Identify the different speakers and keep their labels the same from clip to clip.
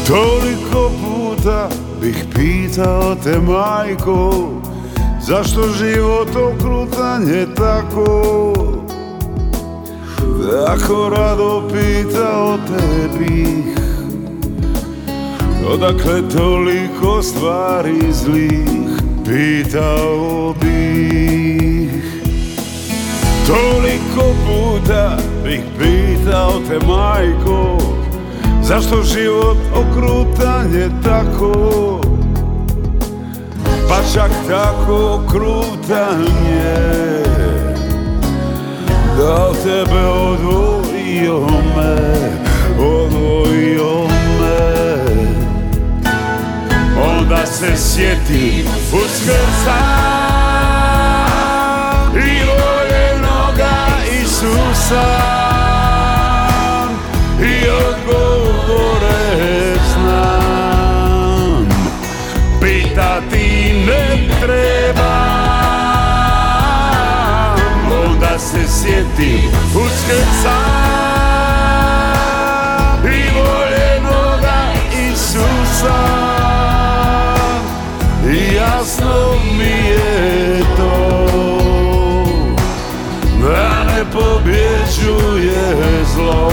Speaker 1: Toliko puta bih pitao te, majko, zašto život okrutan je tako? Tako rado pitao te bih, odakle toliko stvari zlih, pitao bih. Toliko puta bih pitao te, majko, zašto život okrutan je tako? Pa čak tako okrutan je da od tebe odvojio me, odvojio me. Onda se sjetim Uskrsa i voljenoga Isusa i odgovore znam. Pitati ne treba, onda se sjetim Uskrsa i voljenoga Isusa. I jasno mi je to da ne pobjeđuje zlo.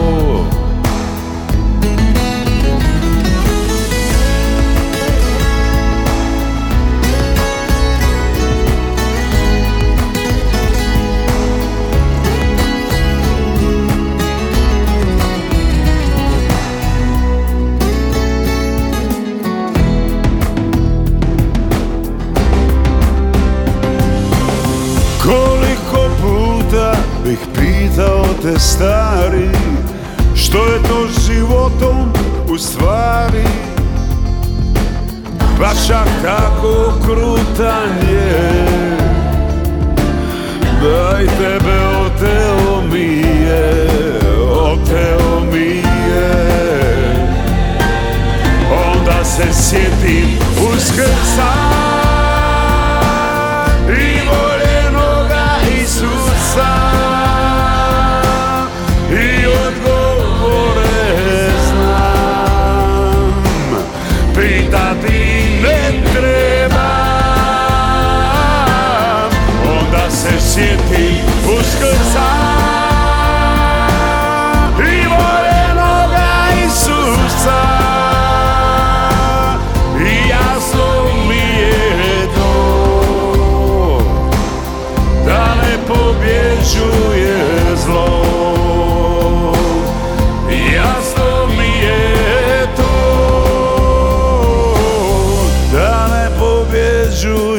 Speaker 1: Koliko puta bih pitao te, stari, što je to životom u stvari? Pa čak tako krutan je, da i tebe oteo mi je, oteo mi je. Onda se sjetim Uskrsa i voljenoga Isusa i odgovore znam. Pitati ne treba, onda se sjetim Uskrsa i voljenoga Isusa. I jasno mi je to da ne pobjeđuje zlo. Jasno mi je to da ne pobjeđuje